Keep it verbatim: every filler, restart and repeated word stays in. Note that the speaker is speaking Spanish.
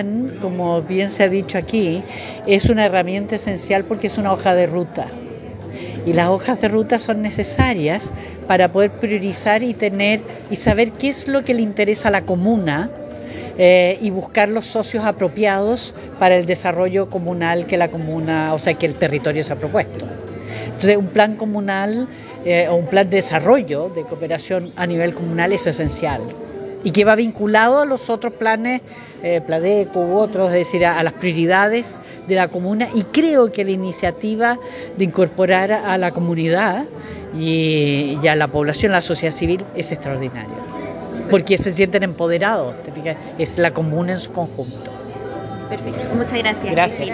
Como bien se ha dicho aquí, es una herramienta esencial porque es una hoja de ruta. Y las hojas de ruta son necesarias para poder priorizar y tener y saber qué es lo que le interesa a la comuna eh, y buscar los socios apropiados para el desarrollo comunal que la comuna, o sea, que el territorio se ha propuesto. Entonces, un plan comunal eh, o un plan de desarrollo de cooperación a nivel comunal es esencial y que va vinculado a los otros planes, eh, Pladeco u otros, es decir, a, a las prioridades de la comuna, y creo que la iniciativa de incorporar a la comunidad y, y a la población, a la sociedad civil, es extraordinaria, porque se sienten empoderados, ¿te fijas? Es la comuna en su conjunto. Perfecto, muchas gracias. Gracias.